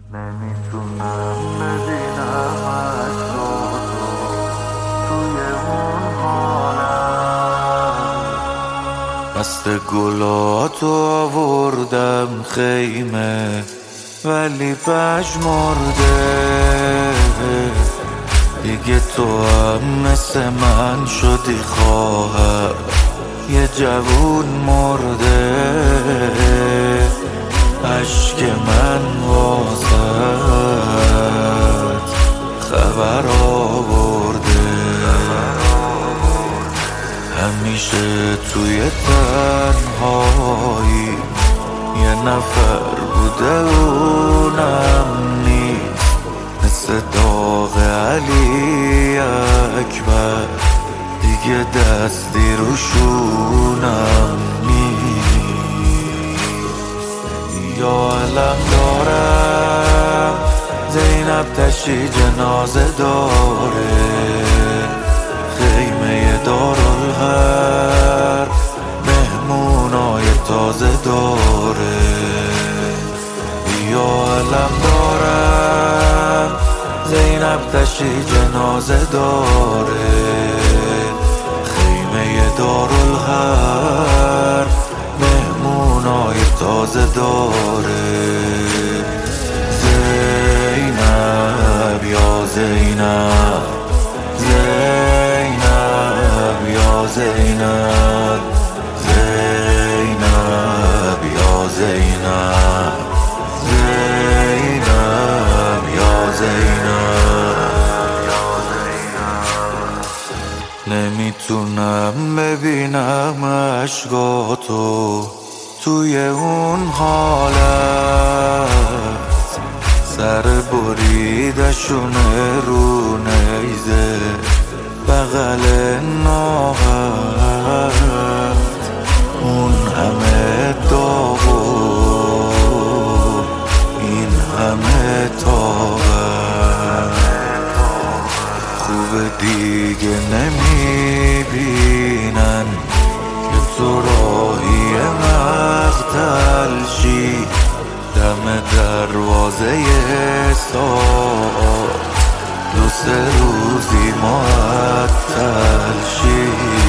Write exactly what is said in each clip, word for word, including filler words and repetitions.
نمیتونم ببینم عکساتو توی اون حالم. دست گلاتو آوردم خیمه ولی پژمرده، دیگه تو هم مثل من شدی خواهر یه جوون مرده. عشق من واسد خبر آورده، همیشه توی تنهایی یه نفر بوده اونم نیست، مثل داغ علی اکبر دیگه دستی روشونم نیست. یا علم دارم زینب تشی جنازه داره، خیمه دارالهر مهمونای تازه داره. یا علم دارم زینب تشی جنازه داره، خیمه دارالهر مهمونای تازه داره. زینب یا زینب، زینب یا زینب، زینب یا زینب، زینب یا زینب. نمیتونم ببینم عشقاتو توی اون حالت، سر بریدشونه رو نیزه بغل ناهت، اون همه داغ و این همه طاقت. خوب دیگه نمیبینن که تو راهی مقتل شی، دم دروازه ساعت دو سه روزی معطل شی.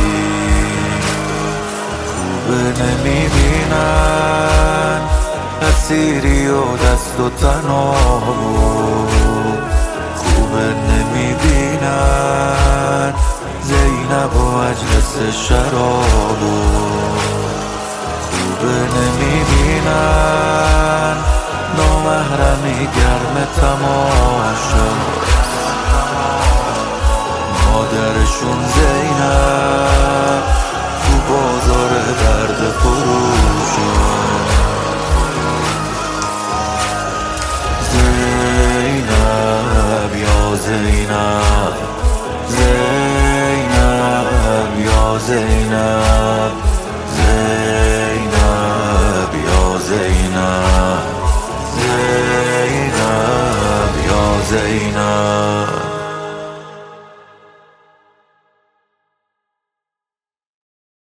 خوبه نمیبینن اسیری و دست و تنابو، خوبه نمیبینن زینب و مجلس شرابو، خوبه نمیبینن نامحرمی گرم تماشا، مادرشون زینب تو بازار درد فروشا. زینب یا زینب، زینب یا زینب، زینب یا زینب، زینب یا زینب.